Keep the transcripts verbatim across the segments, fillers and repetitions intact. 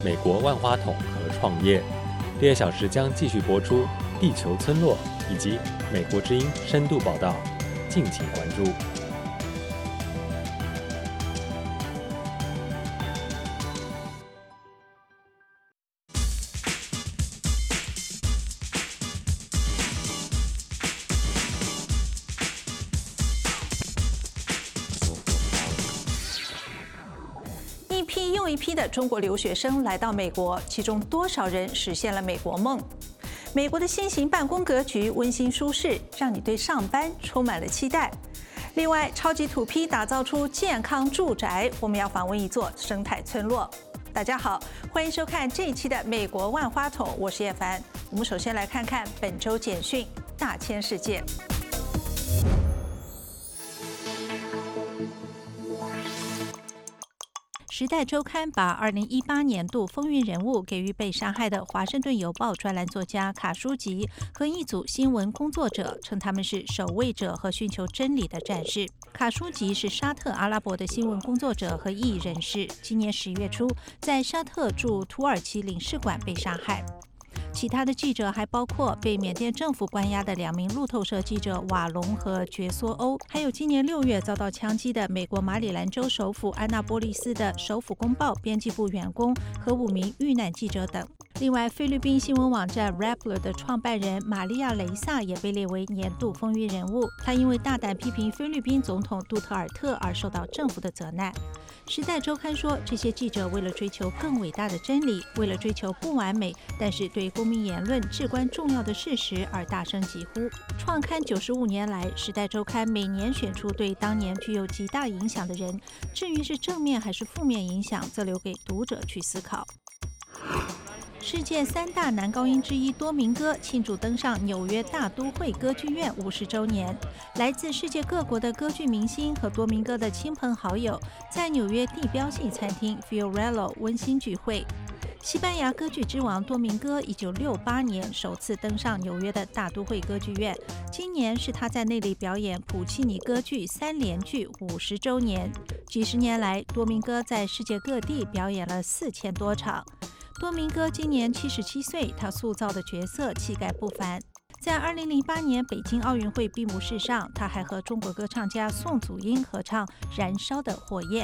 美国万花筒和创业。第二小时将继续播出地球村落以及美国之音深度报道，敬请关注。 一批又一批的中国留学生来到美国，其中多少人实现了美国梦？美国的新型办公格局温馨舒适，让你对上班充满了期待。另外，超级土坯打造出健康住宅，我们要访问一座生态村落。大家好，欢迎收看这一期的《美国万花筒》，我是叶凡。我们首先来看看本周简讯大千世界。时代周刊把二零一八年度风云人物给予被杀害的华盛顿邮报专栏作家卡舒吉和一组新闻工作者，称他们是守卫者和寻求真理的战士。卡舒吉是沙特阿拉伯的新闻工作者和异议人士，今年十月初在沙特驻土耳其领事馆被杀害。其他的记者还包括被缅甸政府关押的两名路透社记者瓦隆和觉梭欧，还有今年六月遭到枪击的美国马里兰州首府安纳波利斯的首府公报编辑部员工和五名遇难记者等。另外，菲律宾新闻网站 Rappler 的创办人玛利亚·雷萨也被列为年度风云人物，他因为大胆批评菲律宾总统杜特尔特而受到政府的责难。时代周刊说，这些记者为了追求更伟大的真理，为了追求不完美但是对公民言论至关重要的事实而大声疾呼。创刊九十五年来，时代周刊每年选出对当年具有极大影响的人，至于是正面还是负面影响，则留给读者去思考。世界三大男高音之一多明戈庆祝登上纽约大都会歌剧院五十周年，来自世界各国的歌剧明星和多明戈的亲朋好友在纽约地标性餐厅 Fiorello 温馨聚会。西班牙歌剧之王多明戈一九六八年首次登上纽约的大都会歌剧院，今年是他在那里表演普契尼歌剧三连剧五十周年。几十年来，多明戈在世界各地表演了四千多场。多明戈今年七十七岁，他塑造的角色气概不凡。在二零零八年北京奥运会闭幕式上，他还和中国歌唱家宋祖英合唱《燃烧的火焰》。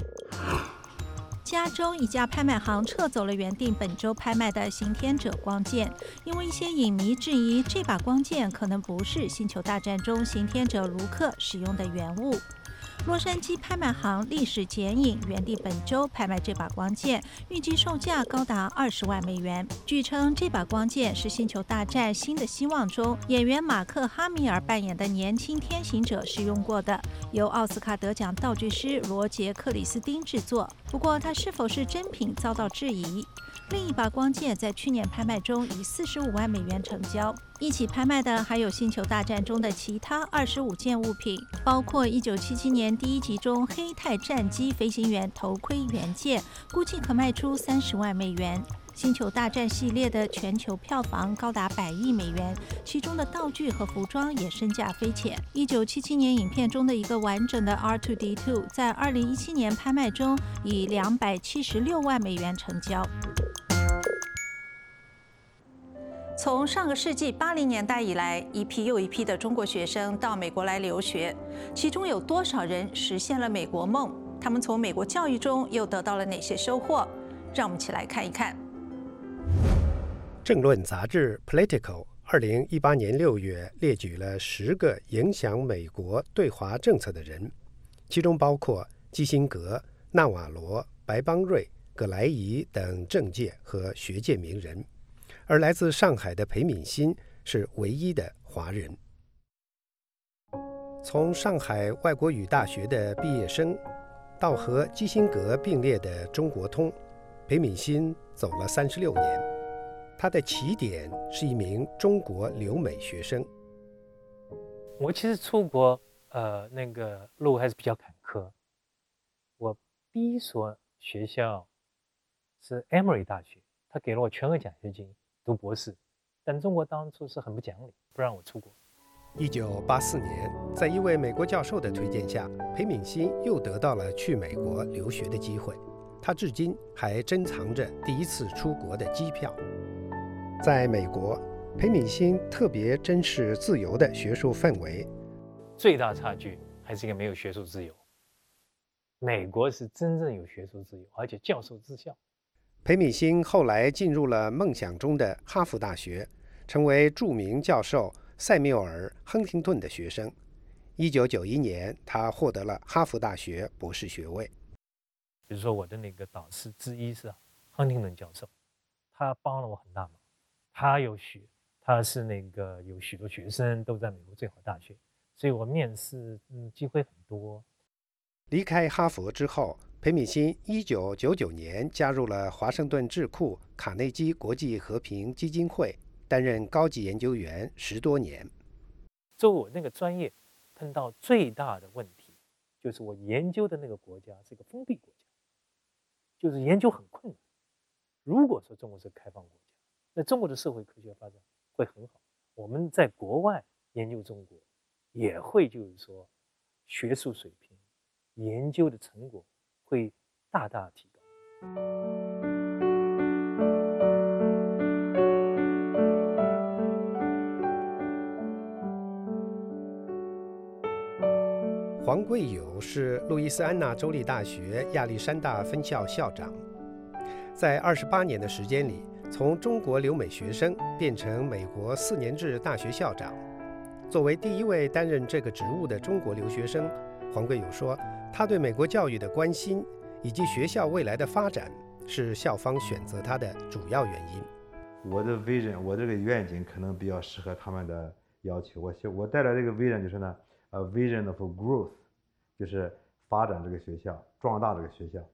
加州一家拍卖行撤走了原定本周拍卖的行天者光剑，因为一些影迷质疑这把光剑可能不是星球大战中行天者卢克使用的原物。洛杉矶拍卖行历史剪影原定本周拍卖这把光剑，预计售价高达二十万美元。据称，这把光剑是《星球大战：新的希望》中演员马克·哈米尔扮演的年轻天行者使用过的，由奥斯卡得奖道具师罗杰·克里斯汀制作。不过，它是否是真品遭到质疑。另一把光剑在去年拍卖中以四十五万美元成交。一起拍卖的还有《星球大战》中的其他二十五件物品，包括一九七七年第一集中黑钛战机飞行员头盔原件，估计可卖出三十万美元。星球大战系列的全球票房高达百亿美元，其中的道具和服装也身价非浅。一九七七年影片中的一个完整的 R 二 D 二 在二零一七年拍卖中以两百七十六万美元成交。从上个世纪八零年代以来，一批又一批的中国学生到美国来留学，其中有多少人实现了美国梦？他们从美国教育中又得到了哪些收获？让我们一起来看一看。 政论杂志 Political 二零一八年六月列举了十个影响美国对华政策的人，其中包括基辛格、纳瓦罗、白邦瑞、葛莱仪等政界和学界名人。而来自上海的裴敏欣是唯一的华人。从上海外国语大学的毕业生到和基辛格并列的中国通，裴敏欣走了三十六年。他的起点是一名中国留美学生。 我其实出国呃那个路还是比较坎坷。我第一所学校是 Emory 大学，他给了我全额奖学金读博士，但中国当初是很不讲理，不让我出国。 一九八四年，在一位美国教授的推荐下，裴敏欣又得到了去美国留学的机会。 他至今还珍藏着第一次出国的机票。在美国，裴敏欣特别珍视自由的学术氛围。 最大差距还是一个没有学术自由。美国是真正有学术自由，而且教授自校。 裴敏欣后来进入了梦想中的哈佛大学，成为著名教授塞缪尔·亨廷顿的学生。一九九一年，他获得了哈佛大学博士学位。 比如说，我的那个导师之一是亨廷顿教授，他帮了我很大忙。他有许，他是那个有许多学生都在美国最好大学，所以我面试嗯机会很多。 离开哈佛之后，裴敏欣一九九九年加入了华盛顿智库卡内基国际和平基金会，担任高级研究员十多年。 就我那个专业碰到最大的问题，就是我研究的那个国家是一个封闭国家，就是研究很困难。如果说中国是个开放国家，那中国的社会科学发展会很好。我们在国外研究中国，也会就是说学术水平、研究的成果会大大提高。 黄贵友是路易斯安那州立大学亚历山大分校校长，在二十八年的时间里，从中国留美学生变成美国四年制大学校长。作为第一位担任这个职务的中国留学生，黄贵友说，他对美国教育的关心以及学校未来的发展是校方选择他的主要原因。 我的 vision， 我这个愿景可能比较适合他们的要求。我我带来这个 vision 就是呢，呃 vision of growth， 就是发展这个学校，壮大这个学校。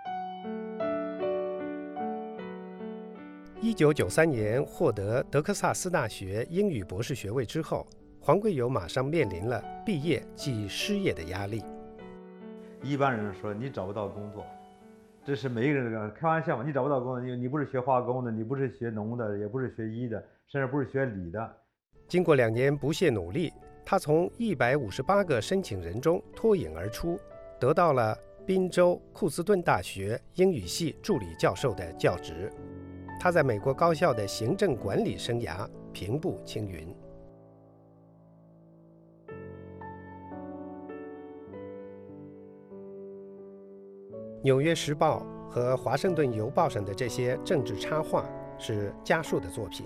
一九九三年获得德克萨斯大学英语博士学位之后，黄贵友马上面临了毕业即失业的压力。 一般人说你找不到工作，这是每一个人的开玩笑嘛，你找不到工作，你你不是学化工的，你不是学农的，也不是学医的，甚至不是学理的。 经过两年不懈努力，他从一百五十八个申请人中脱颖而出，得到了宾州库斯顿大学英语系助理教授的教职。他在美国高校的行政管理生涯平步青云。纽约时报和华盛顿邮报上的这些政治插画是家树的作品。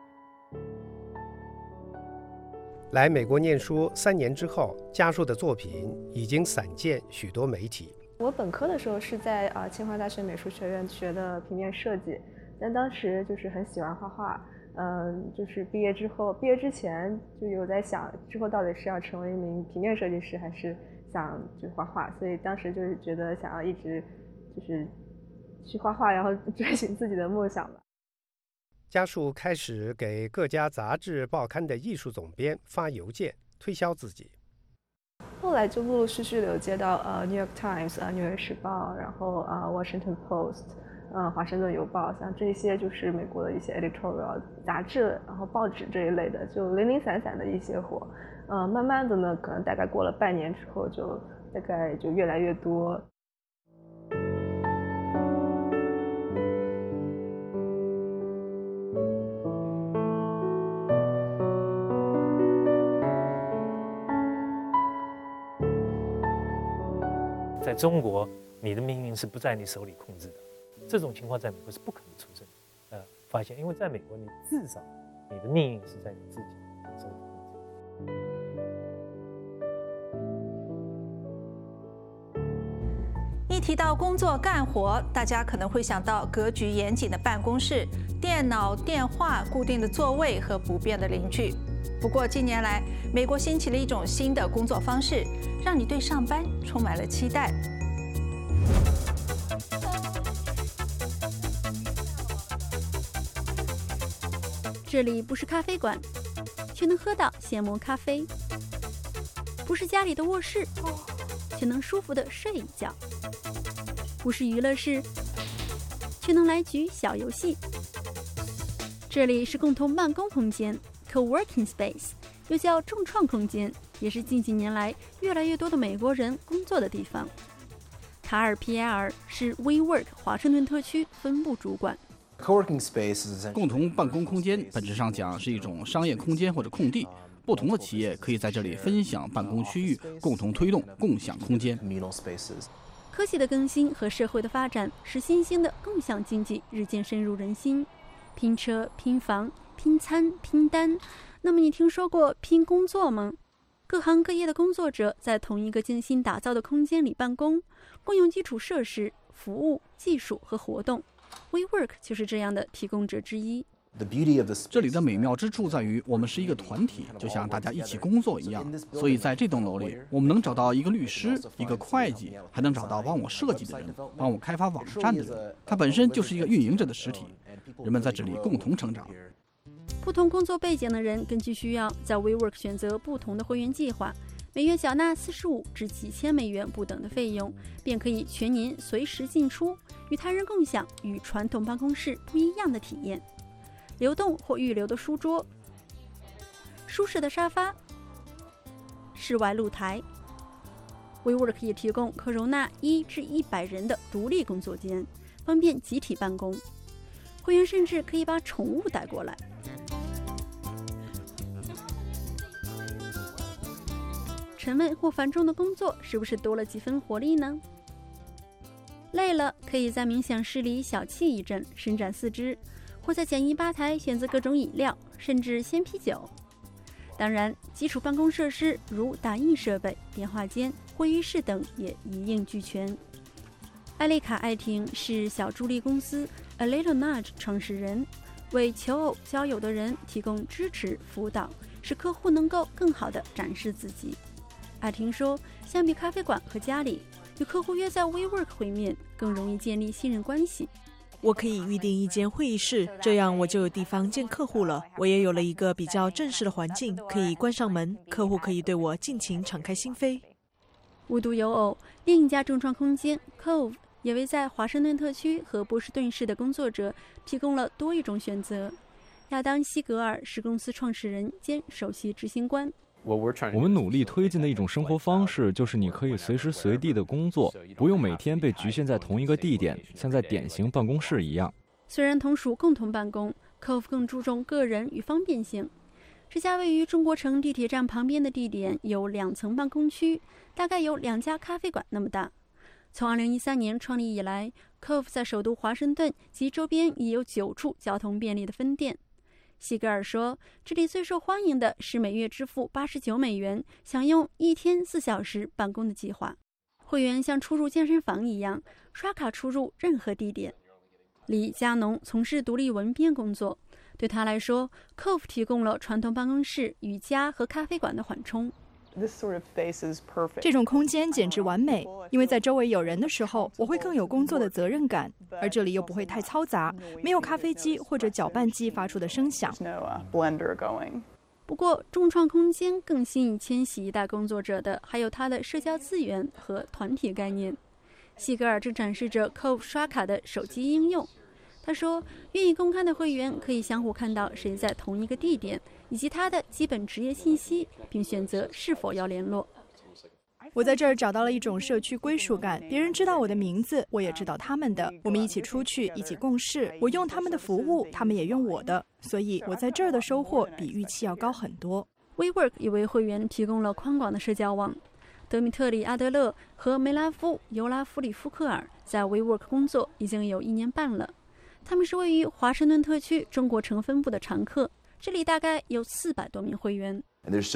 来美国念书三年之后，家树的作品已经散见许多媒体。 我本科的时候是在啊清华大学美术学院学的平面设计，但当时就是很喜欢画画，嗯，就是毕业之后，毕业之前就有在想，之后到底是要成为一名平面设计师，还是想就画画，所以当时就是觉得想要一直就是去画画，然后追寻自己的梦想吧。 家树开始给各家杂志报刊的艺术总编发邮件推销自己， 后来就陆陆续续的有接到呃《New York Times》啊，《纽约时报》，然后啊，《Washington Post》。嗯，华盛顿邮报，像这些就是美国的一些 editorial 杂志，然后报纸这一类的，就零零散散的一些活。嗯，慢慢的呢，可能大概过了半年之后，就大概就越来越多。 在中国，你的命运是不在你手里控制的。这种情况在美国是不可能出生的，呃，发现，因为在美国，你至少你的命运是在你自己手里控制的。一提到工作干活，大家可能会想到格局严谨的办公室、电脑、电话、固定的座位和不变的邻居。不过近年来，美国兴起了一种新的工作方式，让你对上班充满了期待。 这里不是咖啡馆，却能喝到现磨咖啡；不是家里的卧室，却能舒服的睡一觉；不是娱乐室，却能来局小游戏。这里是共同办公空间 （co-working space）， 又叫众创空间，也是近几年来越来越多的美国人工作的地方。 卡尔皮埃尔是 WeWork 华盛顿特区分部主管。 共同办公空间本质上讲是一种商业空间或者空地，不同的企业可以在这里分享办公区域，共同推动共享空间。 科技的更新和社会的发展，使新兴的共享经济日渐深入人心。拼车、拼房、拼餐、拼单，那么你听说过拼工作吗？各行各业的工作者在同一个精心打造的空间里办公，共用基础设施、服务、技术和活动。WeWork 就是这样的提供者之一。 这里的美妙之处在于，我们是一个团体，就像大家一起工作一样。所以在这栋楼里，我们能找到一个律师、一个会计，还能找到帮我设计的人、帮我开发网站的人。它本身就是一个运营者的实体，人们在这里共同成长。 不同工作背景的人根据需要，在 WeWork 选择不同的会员计划，每月缴纳四十五至几千美元不等的费用，便可以全年随时进出，与他人共享与传统办公室不一样的体验。流动或预留的书桌，舒适的沙发，室外露台。WeWork 也提供可容纳一至一百人的独立工作间，方便集体办公。会员甚至可以把宠物带过来。沉闷或繁重的工作是不是多了几分活力呢？累了，可以在冥想室里小憩一阵，伸展四肢，或在简易吧台选择各种饮料，甚至鲜啤酒。当然，基础办公设施如打印设备、电话间、会议室等也一应俱全。艾丽卡·艾廷是小助力公司 A Little Nudge 创始人，为求偶交友的人提供支持辅导，使客户能够更好地展示自己。艾廷说，相比咖啡馆和家里，与客户约在 WeWork 会面更容易建立信任关系。 我可以预定一间会议室，这样我就有地方见客户了。我也有了一个比较正式的环境，可以关上门，客户可以对我尽情敞开心扉。 无独有偶，另一家众创空间 Cove 也为在华盛顿特区和波士顿市的工作者提供了多一种选择。亚当·西格尔是公司创始人兼首席执行官。 我们努力推进的一种生活方式，就是你可以随时随地的工作，不用每天被局限在同一个地点，像在典型办公室一样。 虽然同属共同办公 ，Cove 更注重个人与方便性。这家位于中国城地铁站旁边的地点有两层办公区，大概有两家咖啡馆那么大。从二零一三年创立以来 ，Cove 在首都华盛顿及周边已有九处交通便利的分店。西格尔说，这里最受欢迎的是每月支付八十九美元，享用一天四小时办公的计划。会员像出入健身房一样，刷卡出入任何地点。李加农从事独立文编工作，对他来说 ，Cove 提供了传统办公室与家和咖啡馆的缓冲。 这种空间简直完美，因为在周围有人的时候，我会更有工作的责任感，而这里又不会太嘈杂，没有咖啡机或者搅拌机发出的声响。 不过，众创空间更吸引千禧一代工作者的，还有它的社交资源和团体概念。西格尔正展示着 Cove 刷卡的手机应用。他说，愿意公开的会员可以相互看到谁在同一个地点，以及他的基本职业信息，并选择是否要联络。 我在这儿找到了一种社区归属感，别人知道我的名字，我也知道他们的，我们一起出去，一起共事，我用他们的服务，他们也用我的，所以我在这儿的收获比预期要高很多。 WeWork 也为会员提供了宽广的社交网。德米特里·阿德勒和梅拉夫·尤拉夫里夫克尔在 WeWork 工作已经有一年半了。他们是位于华盛顿特区中国城分部的常客，这里大概有四百多名会员。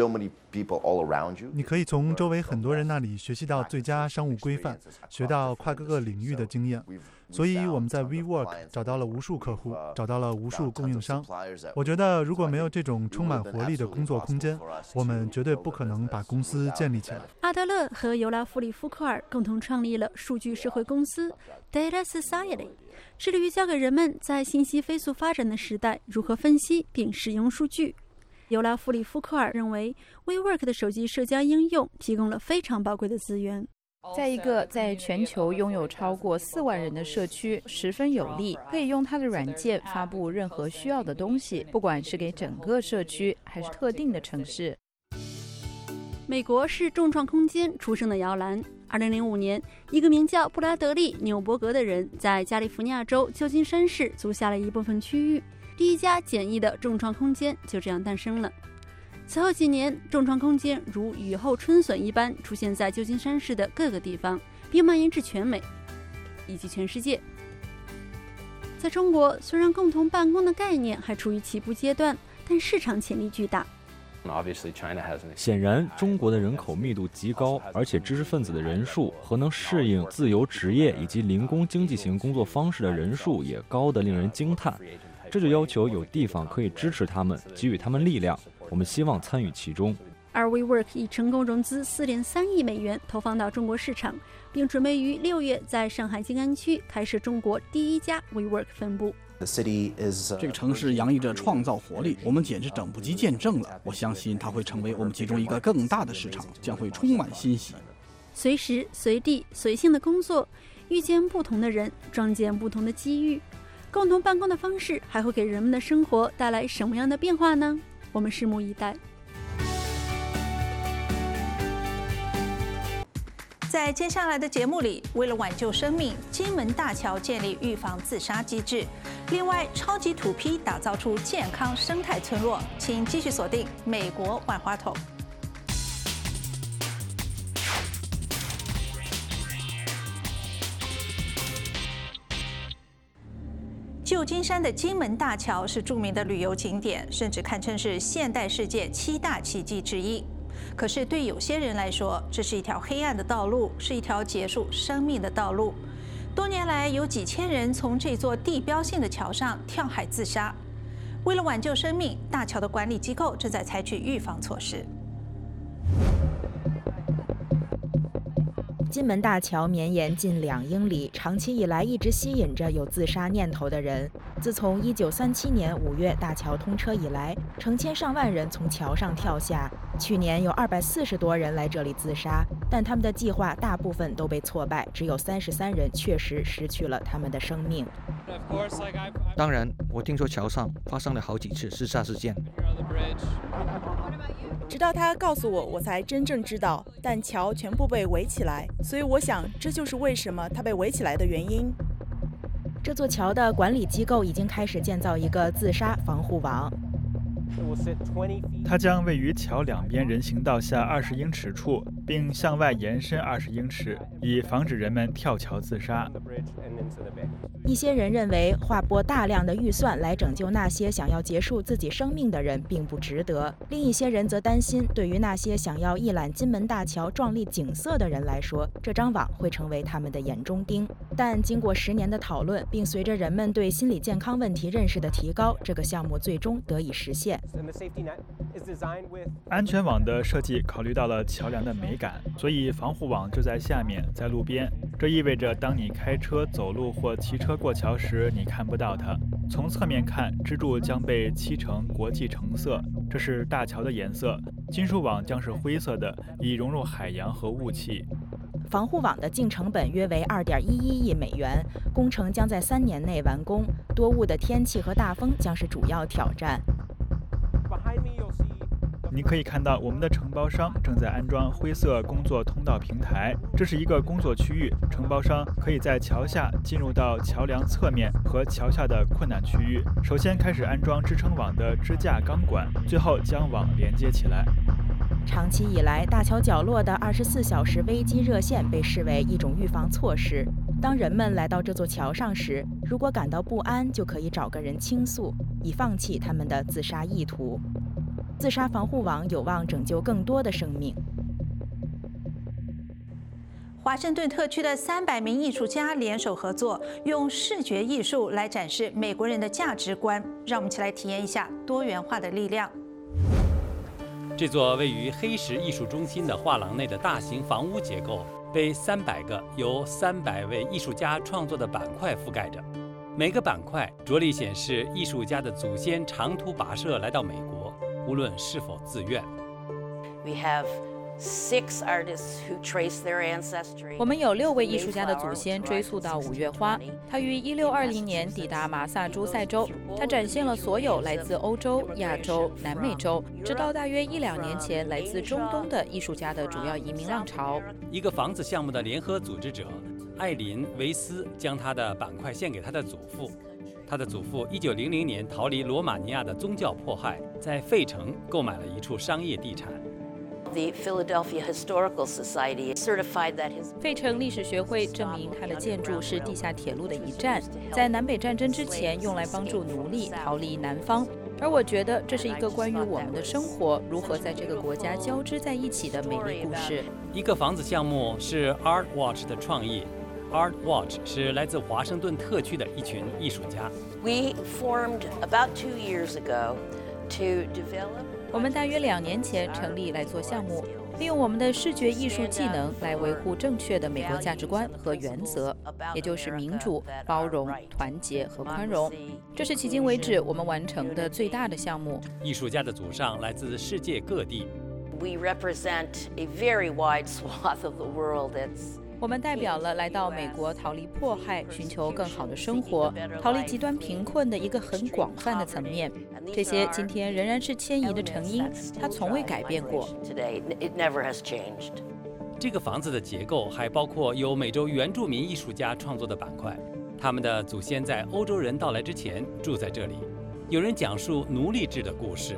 你可以从周围很多人那里学习到最佳商务规范，学到跨各个领域的经验。所以我们在 WeWork 找到了无数客户，找到了无数供应商。我觉得如果没有这种充满活力的工作空间，我们绝对不可能把公司建立起来。 阿德勒和尤拉夫里夫克尔共同创立了数据社会公司 Data Society， 致力于教给人们在信息飞速发展的时代如何分析并使用数据。尤拉夫里夫克尔认为 WeWork 的手机社交应用提供了非常宝贵的资源。 在一个在全球拥有超过四万人的社区十分有利，可以用它的软件发布任何需要的东西，不管是给整个社区还是特定的城市。 美国是众创空间出生的摇篮， 二零零五年，一个名叫布拉德利·纽伯格的人在加利福尼亚州旧金山市租下了一部分区域，第一家简易的重创空间就这样诞生了。此后几年，重创空间如雨后春笋一般出现在旧金山市的各个地方，并蔓延至全美以及全世界。在中国，虽然共同办公的概念还处于起步阶段，但市场潜力巨大。 显然，中国的人口密度极高，而且知识分子的人数和能适应自由职业以及零工经济型工作方式的人数也高得令人惊叹。这就要求有地方可以支持他们，给予他们力量。我们希望参与其中。 而 WeWork 已成功融资四点三亿美元，投放到中国市场，并准备于六月在上海静安区开设中国第一家 WeWork 分部。 这个城市洋溢着创造活力，我们简直等不及见证了。我相信它会成为我们其中一个更大的市场，将会充满欣喜。 随时随地随性的工作，遇见不同的人，撞见不同的机遇。共同办公的方式还会给人们的生活带来什么样的变化呢？我们拭目以待。 在接下来的节目里，为了挽救生命，金门大桥建立预防自杀机制。另外，超级土坯打造出健康生态村落。请继续锁定《美国万花筒》。旧金山的金门大桥是著名的旅游景点，甚至堪称是现代世界七大奇迹之一。可是对有些人来说，这是一条黑暗的道路，是一条结束生命的道路。多年来，有几千人从这座地标性的桥上跳海自杀。为了挽救生命，大桥的管理机构正在采取预防措施。 金门大桥绵延近两英里，长期以来一直吸引着有自杀念头的人。自从一九三七年五月大桥通车以来，成千上万人从桥上跳下。去年有二百四十多人来这里自杀，但他们的计划大部分都被挫败，只有三十三人确实失去了他们的生命。 当然，我听说桥上发生了好几次自杀事件。 直到他告诉我，我才真正知道，但桥全部被围起来，所以我想这就是为什么它被围起来的原因。 这座桥的管理机构已经开始建造一个自杀防护网。 它将位于桥两边人行道下二十英尺处，并向外延伸二十英尺，以防止人们跳桥自杀。 一些人认为划拨大量的预算来拯救那些想要结束自己生命的人并不值得，另一些人则担心，对于那些想要一览金门大桥壮丽景色的人来说，这张网会成为他们的眼中钉。但经过十年的讨论，并随着人们对心理健康问题认识的提高，这个项目最终得以实现。 安全网的设计考虑到了桥梁的美感，所以防护网就在下面，在路边。这意味着当你开车、走路或骑车过桥时，你看不到它。从侧面看，支柱将被漆成国际橙色，这是大桥的颜色。金属网将是灰色的，以融入海洋和雾气。 防护网的净成本约为二点一一亿美元，工程将在三年内完工。多雾的天气和大风将是主要挑战。 你可以看到，我们的承包商正在安装灰色工作通道平台，这是一个工作区域。承包商可以在桥下进入到桥梁侧面和桥下的困难区域。首先开始安装支撑网的支架钢管，最后将网连接起来。 长期以来，大桥角落的二十四小时危机热线被视为一种预防措施。当人们来到这座桥上时，如果感到不安，就可以找个人倾诉，以放弃他们的自杀意图。自杀防护网有望拯救更多的生命。 华盛顿特区的三百名艺术家联手合作，用视觉艺术来展示美国人的价值观。让我们一起来体验一下多元化的力量。 这座位于黑石艺术中心的画廊内的大型房屋结构，被三百个由三百位艺术家创作的板块覆盖着。每个板块着力显示艺术家的祖先长途跋涉来到美国，无论是否自愿。 We have 我们有六位艺术家的祖先追溯到五月花，他于一六二零年抵达马萨诸塞州，他展现了所有来自欧洲、亚洲、南美洲，直到大约一两年前来自中东的艺术家的主要移民浪潮。 一个房子项目的联合组织者艾琳·维斯将他的板块献给他的祖父。他的祖父一九零零年逃离罗马尼亚的宗教迫害，在费城购买了一处商业地产。 费城历史学会证明他的建筑是地下铁路的一站，在南北战争之前用来帮助奴隶逃离南方。而我觉得这是一个关于我们的生活如何在这个国家交织在一起的美丽故事。 一个房子项目是 Art Watch 的创意。Art Watch 是来自华盛顿特区的一群艺术家。 We formed about two years ago to develop. 我们大约两年前成立来做项目，利用我们的视觉艺术技能来维护正确的美国价值观和原则，也就是民主、包容、团结和宽容。这是迄今为止我们完成的最大的项目。 艺术家的祖上来自世界各地。 We represent a very wide swath of the world. It's 我们代表了来到美国逃离迫害、寻求更好的生活、逃离极端贫困的一个很广泛的层面。这些今天仍然是迁移的成因，它从未改变过。 这个房子的结构还包括由美洲原住民艺术家创作的板块，他们的祖先在欧洲人到来之前住在这里。有人讲述奴隶制的故事。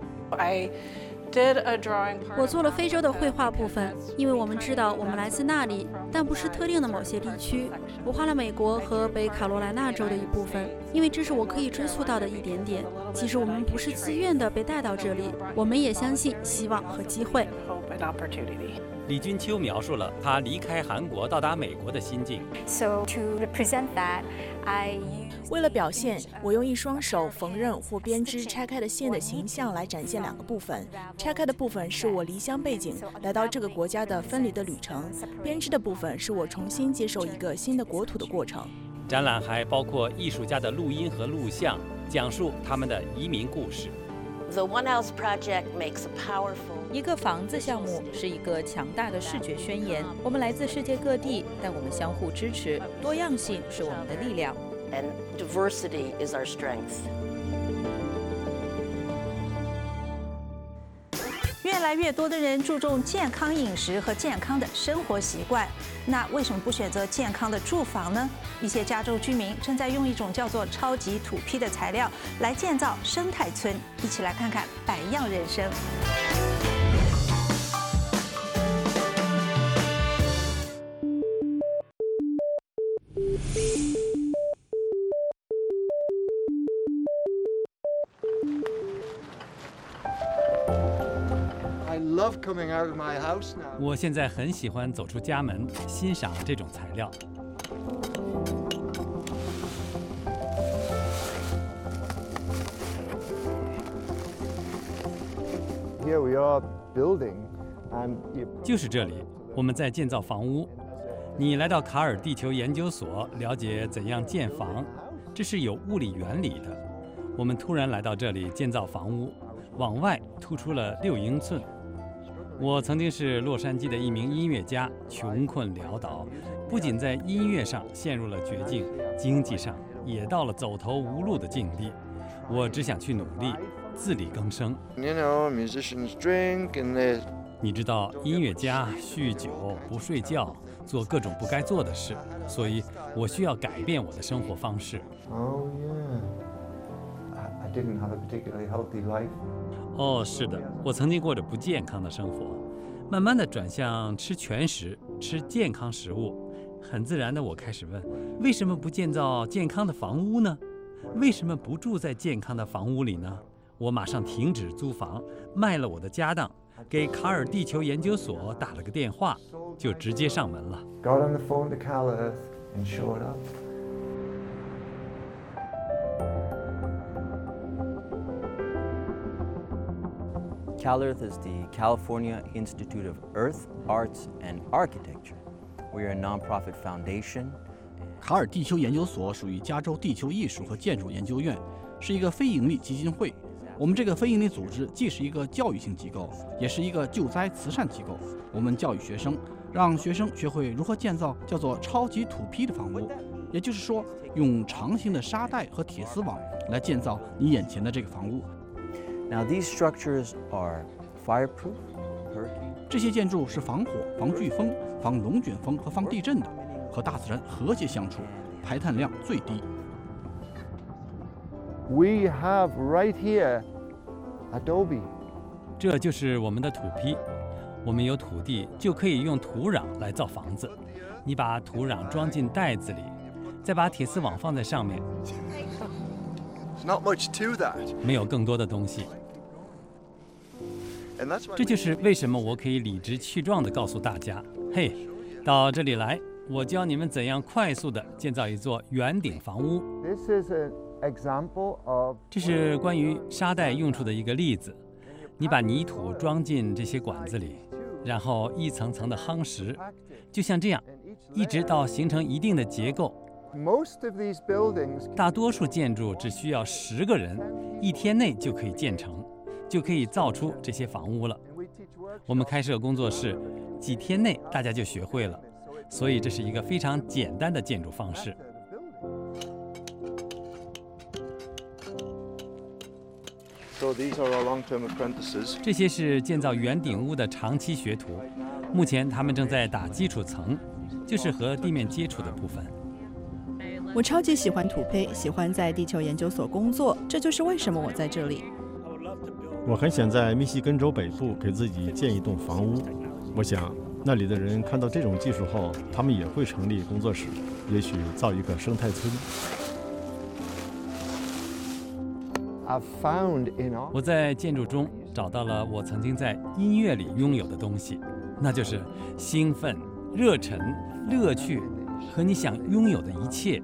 我做了非洲的绘画部分，因为我们知道我们来自那里，但不是特定的某些地区。我画了美国和北卡罗来纳州的一部分，因为这是我可以追溯到的一点点。即使我们不是自愿的被带到这里，我们也相信希望和机会。 李君秋描述了他离开韩国到达美国的心境。 So to represent that, I 为了表现，我用一双手缝纫或编织拆开的线的形象来展现两个部分。拆开的部分是我离乡背景来到这个国家的分离的旅程，编织的部分是我重新接受一个新的国土的过程。 展览还包括艺术家的录音和录像，讲述他们的移民故事。 The One House Project makes a powerful. 一个房子项目是一个强大的视觉宣言。我们来自世界各地，但我们相互支持。多样性是我们的力量。 And diversity is our strength. 越来越多的人注重健康饮食和健康的生活习惯，那为什么不选择健康的住房呢？一些加州居民正在用一种叫做超级土坯的材料来建造生态村，一起来看看百样人生。 我现在很喜欢走出家门，欣赏这种材料。 Here we are building, and 就是这里，我们在建造房屋。你来到卡尔地球研究所，了解怎样建房，这是有物理原理的。我们突然来到这里建造房屋，往外突出了六英寸。我曾经是洛杉矶的一名音乐家，穷困潦倒，不仅在音乐上陷入了绝境，经济上也到了走投无路的境地。我只想去努力，自力更生。 You know, musicians drink and they. 你知道，音乐家酗酒、不睡觉，做各种不该做的事，所以我需要改变我的生活方式。 Oh yeah, I, I didn't have a particularly healthy life. 哦，是的，我曾经过着不健康的生活，慢慢的转向吃全食，吃健康食物。很自然的，我开始问：为什么不建造健康的房屋呢？为什么不住在健康的房屋里呢？我马上停止租房，卖了我的家当，给卡尔地球研究所打了个电话，就直接上门了。 Got on the phone to Cal Earth and showed up. CalEarth is the California Institute of Earth, Arts, and Architecture. We are a nonprofit foundation. 卡尔地球研究所属于加州地球艺术和建筑研究院，是一个非营利基金会。 我们这个非营利组织既是一个教育性机构，也是一个救灾慈善机构。我们教育学生，让学生学会如何建造叫做超级土坯的房屋，也就是说，用长形的沙袋和铁丝网来建造你眼前的这个房屋。 Now these structures are fireproof. 这些建筑是防火、防飓风、防龙卷风和防地震的，和大自然和谐相处，排碳量最低。 We have right here adobe. 这就是我们的土坯。我们有土地，就可以用土壤来造房子。你把土壤装进袋子里，再把铁丝网放在上面。 Not much to that. 没有更多的东西。这就是为什么我可以理直气壮地告诉大家：嘿，到这里来，我教你们怎样快速地建造一座圆顶房屋。这是关于沙袋用处的一个例子。你把泥土装进这些管子里，然后一层层的夯实，就像这样，一直到形成一定的结构。大多数建筑只需要十个人，一天内就可以建成。就可以造出这些房屋了。我们开设工作室，几天内大家就学会了，所以这是一个非常简单的建筑方式。 So these are our long-term apprentices. 这些是建造圆顶屋的长期学徒，目前他们正在打基础层，就是和地面接触的部分。 我超级喜欢土坯，喜欢在地球研究所工作，这就是为什么我在这里。 我很想在密西根州北部给自己建一栋房屋，我想那里的人看到这种技术后，他们也会成立工作室，也许造一个生态村。 我在建筑中找到了我曾经在音乐里拥有的东西，那就是兴奋、热忱、乐趣和你想拥有的一切。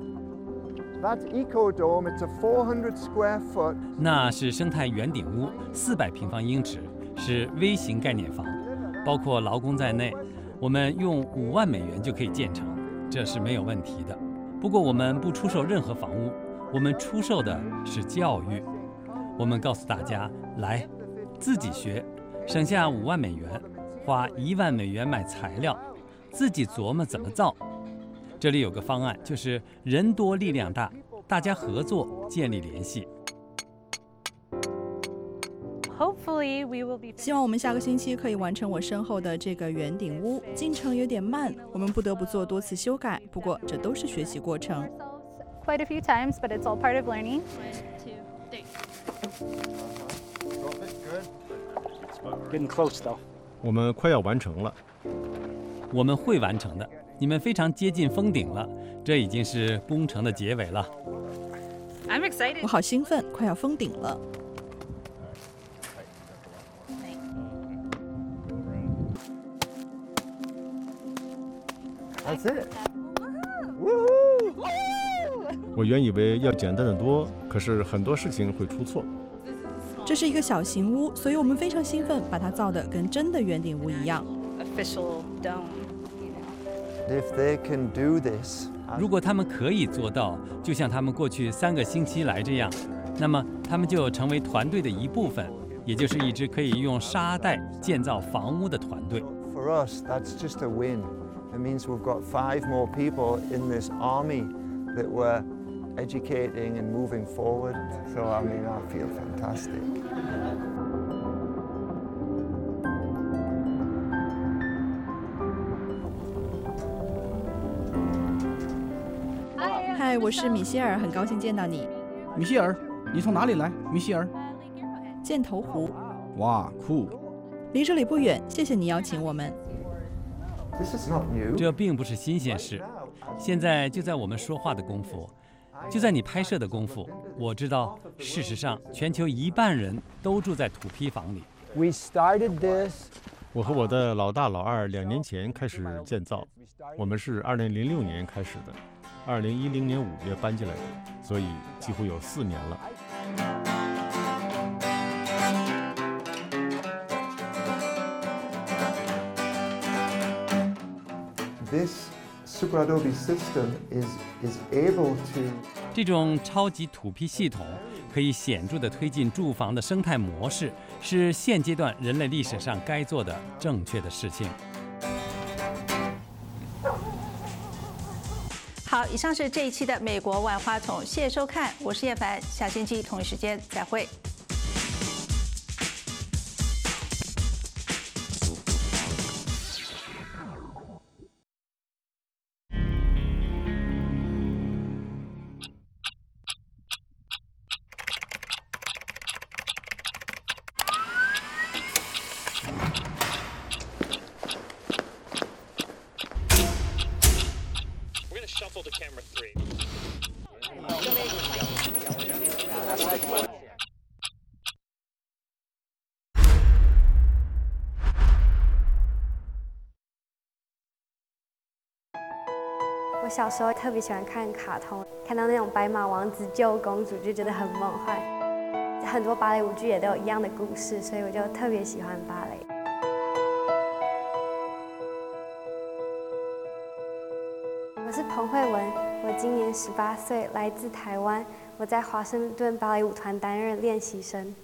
那是生态圆顶屋，四百平方英尺，是微型概念房，包括劳工在内，我们用五万美元就可以建成，这是没有问题的。不过我们不出售任何房屋，我们出售的是教育。我们告诉大家，来，自己学，省下五万美元，花一万美元买材料，自己琢磨怎么造。这里有个方案，就是人多力量大，大家合作建立联系。 希望我们下个星期可以完成我身后的这个圆顶屋。进程有点慢，我们不得不做多次修改，不过这都是学习过程。 Quite a few times, but it's all part of learning. Getting close though. 我们快要完成了。 我们会完成的。你们非常接近封顶了，这已经是工程的结尾了。 I'm excited. 我好兴奋，快要封顶了。 That's it. 我原以为要简单的多，可是很多事情会出错。 这是一个小型屋，所以我们非常兴奋，把它造得跟真的圆顶屋一样。 Official dome. If they can do this, 如果他们可以做到，就像他们过去三个星期来这样，那么他们就成为团队的一部分，也就是一支可以用沙袋建造房屋的团队。 For us, that's just a win. It means we've got five more people in this army that we're educating and moving forward. So I mean, I feel fantastic. Hi, 我是米歇尔，很高兴见到你。 米歇尔，你从哪里来？米歇尔， 箭头湖。 哇，酷！ 离这里不远，谢谢你邀请我们。 这并不是新鲜事，现在就在我们说话的功夫，就在你拍摄的功夫。我知道，事实上，全球一半人都住在土坯房里。 We started this. 我和我的老大、老二两年前开始建造，我们是二零零六年开始的。二零一零年五月搬进来的，所以几乎有四年了。 This Super Adobe system is is able to. 这种超级土坯系统可以显著地推进住房的生态模式，是现阶段人类历史上该做的正确的事情。 好，以上是这一期的美国万花筒，谢谢收看，我是叶凡，下星期同一时间再会。 Shuffle to camera three. 我小时候特别喜欢看卡通，看到那种白马王子救公主就觉得很梦幻。很多芭蕾舞剧也都有一样的故事，所以我就特别喜欢芭蕾。我是彭慧文，我今年十八岁，来自台湾。我在华盛顿芭蕾舞团担任练习生。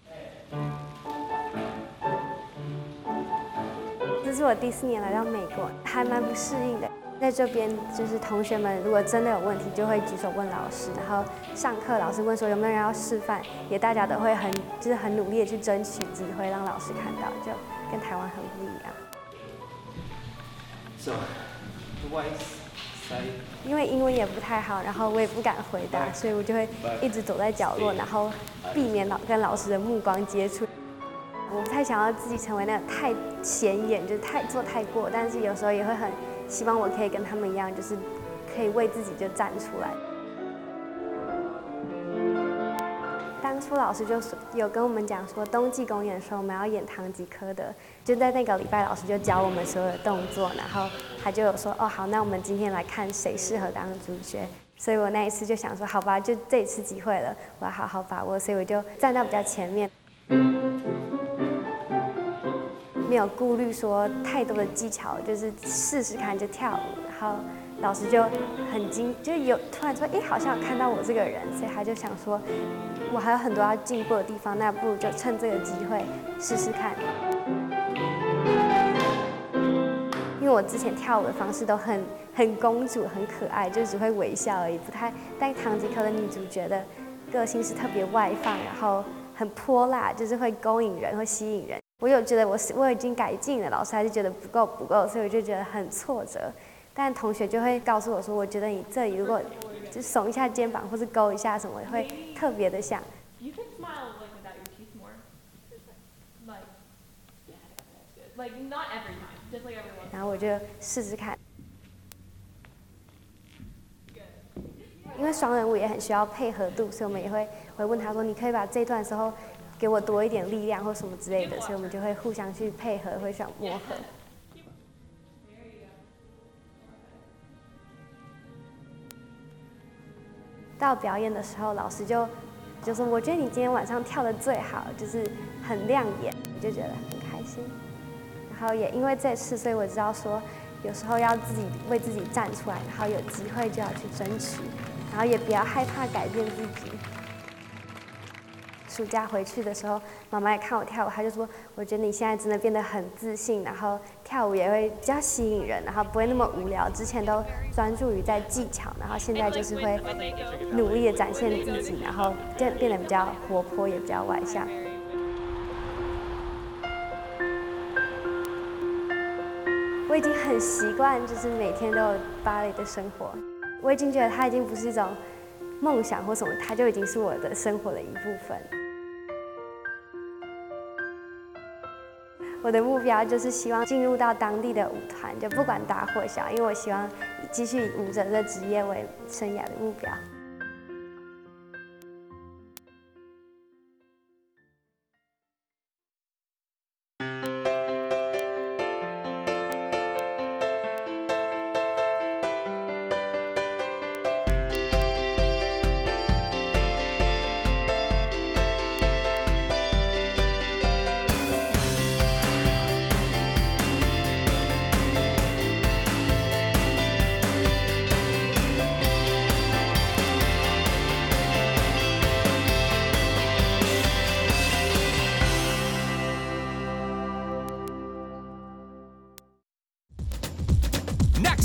这是我第四年来到美国，还蛮不适应的。在这边，就是同学们如果真的有问题，就会举手问老师，然后上课老师问说有没有人要示范，也大家都会很就是很努力的去争取机会，让老师看到，就跟台湾很不一样。 So, twice. 因为英文也不太好，然后我也不敢回答，所以我就会一直躲在角落，然后避免老跟老师的目光接触。我不太想要自己成为那种太显眼，就是太做太过，但是有时候也会很希望我可以跟他们一样，就是可以为自己就站出来。当初老师就有跟我们讲说，冬季公演的时候我们要演唐吉诃德，就在那个礼拜，老师就教我们所有的动作，然后他就有说，哦好，那我们今天来看谁适合当主角。所以我那一次就想说，好吧，就这一次机会了，我要好好把握，所以我就站到比较前面，没有顾虑说太多的技巧，就是试试看就跳舞，然后老师就很惊，就有突然说，哎，好像有看到我这个人，所以他就想说，我还有很多要进步的地方，那不如就趁这个机会试试看。因为我之前跳舞的方式都很很公主、很可爱，就只会微笑而已，不太。但唐吉诃德女主角的个性是特别外放，然后很泼辣，就是会勾引人，会吸引人。我有觉得我我已经改进了，老师还是觉得不够不够，所以我就觉得很挫折。但同学就会告诉我说，我觉得你这里如果就耸一下肩膀或是勾一下什么，会特别的像。然后我就试试看，因为双人舞也很需要配合度，所以我们也会会问他说，你可以把这段的时候给我多一点力量或什么之类的，所以我们就会互相去配合，会想磨合。到表演的时候，老师就就说，我觉得你今天晚上跳得最好，就是很亮眼，我就觉得很开心。然后也因为这次，所以我知道说，有时候要自己为自己站出来，然后有机会就要去争取，然后也不要害怕改变自己。暑假回去的时候，妈妈也看我跳舞，她就说，我觉得你现在真的变得很自信，然后跳舞也会比较吸引人，然后不会那么无聊。之前都专注于在技巧，然后现在就是会努力的展现自己，然后变变得比较活泼，也比较外向。我已经很习惯，就是每天都有芭蕾的生活。我已经觉得它已经不是一种梦想或什么，它就已经是我的生活的一部分。我的目标就是希望进入到当地的舞团，就不管大或小，因为我希望继续以舞者的职业为生涯的目标。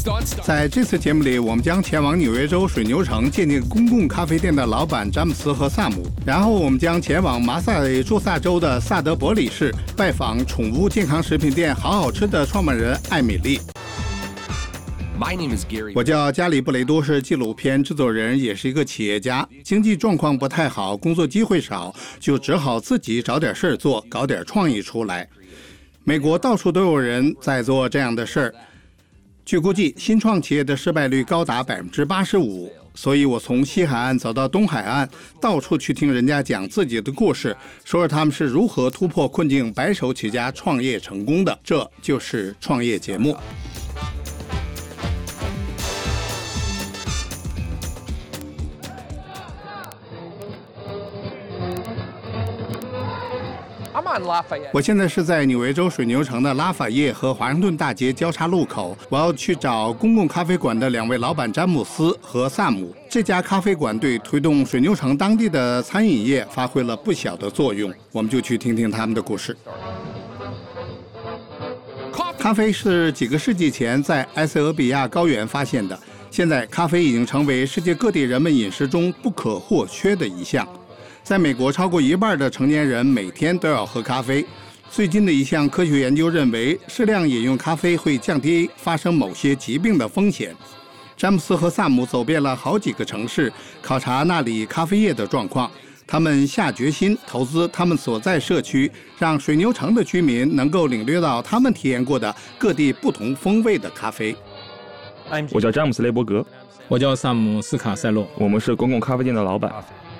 在这次节目里，我们将前往纽约州水牛城建立公共咖啡店的老板詹姆斯和萨姆，然后我们将前往马萨诸塞州的萨德伯里市拜访宠物健康食品店好好吃的创办人艾米丽。我叫加里布雷多，是纪录片制作人，也是一个企业家。经济状况不太好，工作机会少，就只好自己找点事儿做，搞点创意出来。美国到处都有人在做这样的事儿。据估计，新创企业的失败率高达百分之八十五。所以我从西海岸走到东海岸，到处去听人家讲自己的故事，说说他们是如何突破困境，白手起家创业成功的。这就是创业节目。我现在是在纽约州水牛城的拉法叶和华盛顿大街交叉路口，我要去找公共咖啡馆的两位老板詹姆斯和萨姆。这家咖啡馆对推动水牛城当地的餐饮业发挥了不小的作用，我们就去听听他们的故事。咖啡是几个世纪前在埃塞俄比亚高原发现的，现在咖啡已经成为世界各地人们饮食中不可或缺的一项。在美国，超过一半的成年人每天都要喝咖啡。最近的一项科学研究认为，适量饮用咖啡会降低发生某些疾病的风险。詹姆斯和萨姆走遍了好几个城市，考察那里咖啡业的状况。他们下决心投资他们所在社区，让水牛城的居民能够领略到他们体验过的各地不同风味的咖啡。 我叫詹姆斯·雷伯格， 我叫萨姆斯卡塞洛， 我们是公共咖啡店的老板。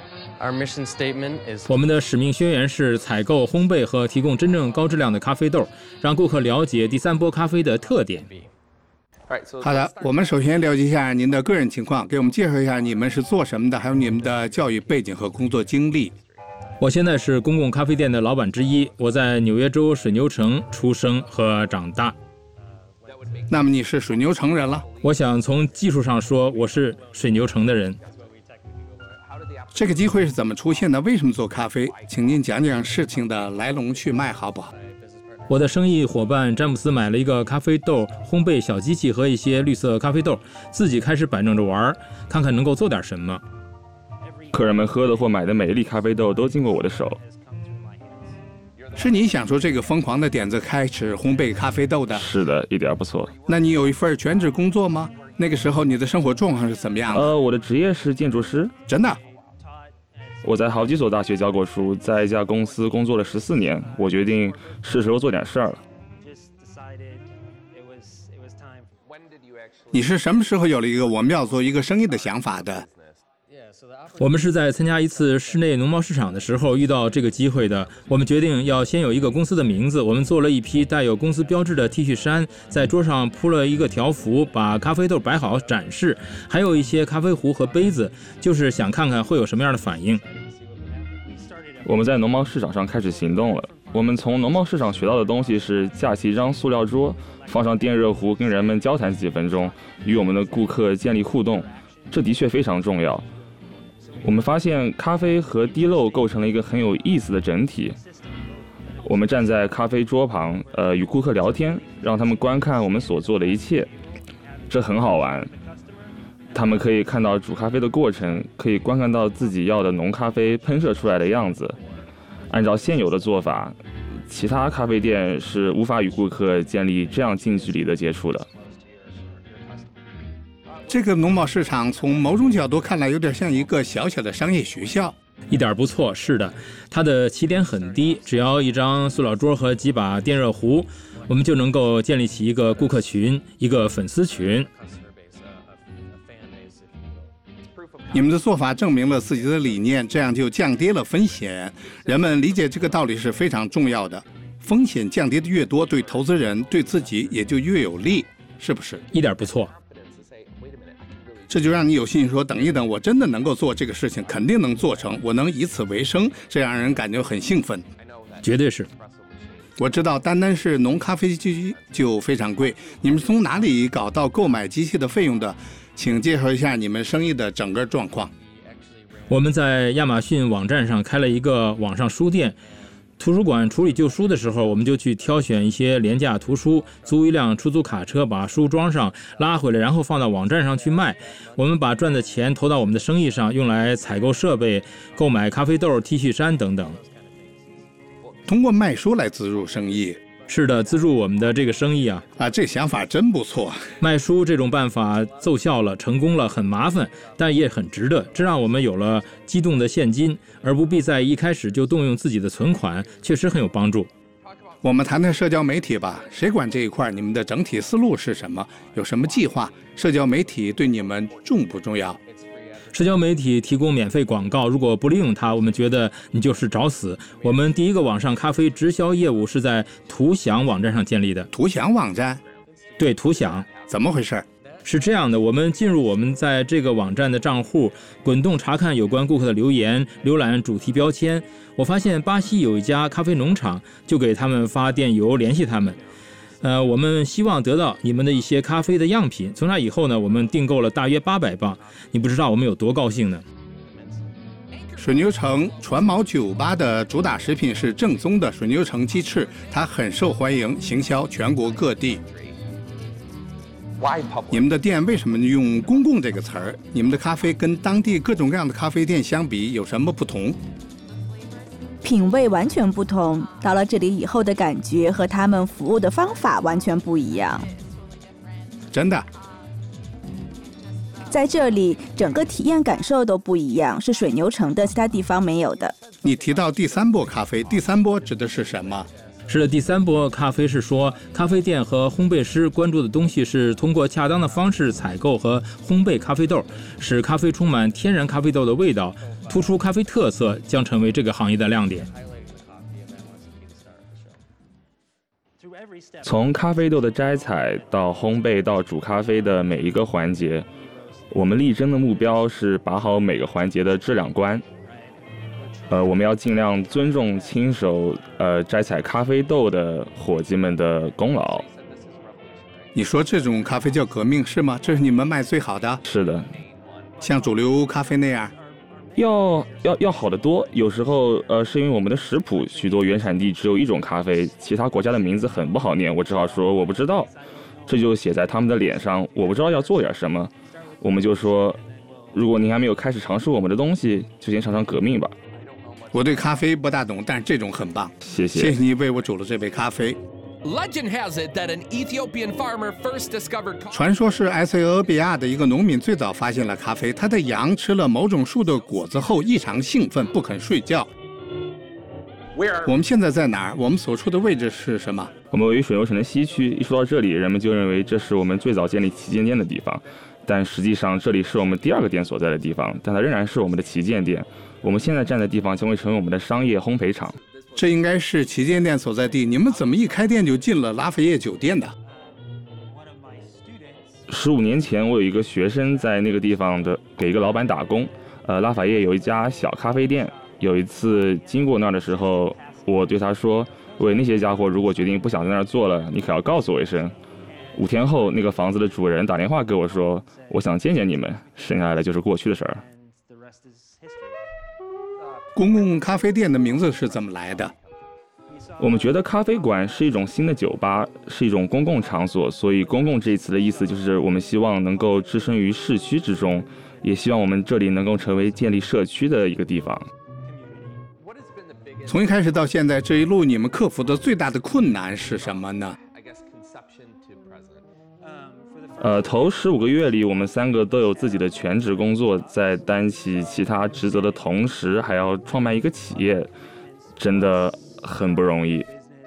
我们的使命宣言是采购、烘焙和提供真正高质量的咖啡豆，让顾客了解第三波咖啡的特点。 好的，我们首先了解一下您的个人情况，给我们介绍一下你们是做什么的，还有你们的教育背景和工作经历。 我现在是公共咖啡店的老板之一，我在纽约州水牛城出生和长大。 那么你是水牛城人了？ 我想从技术上说，我是水牛城的人。 这个机会是怎么出现的？为什么做咖啡？请您讲讲事情的来龙去脉，好不好？ 我的生意伙伴詹姆斯买了一个咖啡豆烘焙小机器和一些绿色咖啡豆，自己开始摆弄着玩，看看能够做点什么。 客人们喝的或买的每一粒咖啡豆都经过我的手。 是你想出这个疯狂的点子，开始烘焙咖啡豆的？ 是的，一点不错。 那你有一份全职工作吗？那个时候你的生活状况是怎么样的？ 呃，我的职业是建筑师。 真的？ 我在好几所大学教过书，在一家公司工作了十四年，我决定是时候做点事儿了。 你是什么时候有了一个我们要做一个生意的想法的？ 我们是在参加一次室内农贸市场的时候遇到这个机会的。我们决定要先有一个公司的名字，我们做了一批带有公司标志的 T 恤衫，在桌上铺了一个条幅，把咖啡豆摆好展示，还有一些咖啡壶和杯子，就是想看看会有什么样的反应。 我们在农贸市场上开始行动了。我们从农贸市场学到的东西是架起一张塑料桌，放上电热壶，跟人们交谈几分钟，与我们的顾客建立互动，这的确非常重要。我们发现咖啡和滴漏构成了一个很有意思的整体。我们站在咖啡桌旁，呃，与顾客聊天，让他们观看我们所做的一切，这很好玩。他们可以看到煮咖啡的过程，可以观看到自己要的浓咖啡喷射出来的样子。按照现有的做法，其他咖啡店是无法与顾客建立这样近距离的接触的。 这个农贸市场从某种角度看来有点像一个小小的商业学校。 一点不错，是的，它的起点很低，只要一张塑料桌和几把电热壶，我们就能够建立起一个顾客群，一个粉丝群。 你们的做法证明了自己的理念，这样就降低了风险。人们理解这个道理是非常重要的。风险降低的越多，对投资人对自己也就越有利，是不是？ 一点不错。 这就让你有信心说，等一等，我真的能够做这个事情，肯定能做成，我能以此为生，这让人感觉很兴奋。 绝对是。 我知道单单是浓咖啡机就非常贵，你们从哪里搞到购买机器的费用的？请介绍一下你们生意的整个状况。 我们在亚马逊网站上开了一个网上书店， 图书馆处理旧书的时候，我们就去挑选一些廉价图书，租一辆出租卡车把书装上拉回来，然后放到网站上去卖。我们把赚的钱投到我们的生意上，用来采购设备、购买咖啡豆、T 恤衫等等。 通过卖书来资助生意。 是的，资助我们的这个生意啊！ 啊，这想法真不错。 卖书这种办法奏效了，成功了，很麻烦，但也很值得。这让我们有了机动的现金，而不必在一开始就动用自己的存款，确实很有帮助。 我们谈谈社交媒体吧，谁管这一块？你们的整体思路是什么？有什么计划？社交媒体对你们重不重要？ 社交媒体提供免费广告，如果不利用它，我们觉得你就是找死。我们第一个网上咖啡直销业务是在图享网站上建立的。 图享网站？ 对，图享。 怎么回事？ 是这样的，我们进入我们在这个网站的账户，滚动查看有关顾客的留言，浏览主题标签。我发现巴西有一家咖啡农场，就给他们发电邮联系他们。呃，我们希望得到你们的一些咖啡的样品。从那以后呢，我们订购了大约八百磅。你不知道我们有多高兴呢？ 水牛城船锚酒吧的主打食品是正宗的水牛城鸡翅，它很受欢迎，行销全国各地。你们的店为什么用公共这个词儿？你们的咖啡跟当地各种各样的咖啡店相比有什么不同？ 品味完全不同，到了这里以后的感觉和他们服务的方法完全不一样。 真的， 在这里整个体验感受都不一样，是水牛城的其他地方没有的。 你提到第三波咖啡，第三波指的是什么？ 是的，第三波咖啡是说，咖啡店和烘焙师关注的东西是通过恰当的方式采购和烘焙咖啡豆，使咖啡充满天然咖啡豆的味道，突出咖啡特色，将成为这个行业的亮点。 从咖啡豆的摘采到烘焙到煮咖啡的每一个环节，我们力争的目标是把好每个环节的质量关。呃，我们要尽量尊重亲手呃摘采咖啡豆的伙计们的功劳。 你说这种咖啡叫革命是吗？这是你们卖最好的？ 是的， 像主流咖啡那样， 要要要好得多。有时候呃，是因为我们的食谱许多原产地只有一种咖啡，其他国家的名字很不好念，我只好说我不知道，这就写在他们的脸上，我不知道要做点什么。我们就说，如果您还没有开始尝试我们的东西，就先尝尝革命吧。 我对咖啡不大懂，但是这种很棒。 谢谢， 谢谢你为我煮了这杯咖啡。 Legend has it that an Ethiopian farmer first discovered coffee. 传说是埃塞俄比亚的一个农民最早发现了咖啡，他的羊吃了某种树的果子后异常兴奋，不肯睡觉。我们现在在哪儿？我们所处的位置是什么？ 我们位于水牛城的西区。一说到这里，人们就认为这是我们最早建立旗舰店的地方，但实际上这里是我们第二个店所在的地方，但它仍然是我们的旗舰店。我们现在站的地方将会成为我们的商业烘焙厂。 这应该是旗舰店所在地，你们怎么一开店就进了拉菲叶酒店的？ 十五年前，我有一个学生在那个地方的给一个老板打工。呃，拉法叶有一家小咖啡店。有一次经过那儿的时候，我对他说：“喂，那些家伙如果决定不想在那儿做了，你可要告诉我一声。”五天后，那个房子的主人打电话给我说：“我想见见你们。”剩下的就是过去的事儿。 公共咖啡店的名字是怎么来的？ 我们觉得咖啡馆是一种新的酒吧，是一种公共场所，所以公共这一词的意思就是我们希望能够置身于市区之中，也希望我们这里能够成为建立社区的一个地方。 从一开始到现在这一路，你们克服的最大的困难是什么呢？ 呃，头十五个月里，我们三个都有自己的全职工作，在担起其他职责的同时，还要创办一个企业，真的很不容易。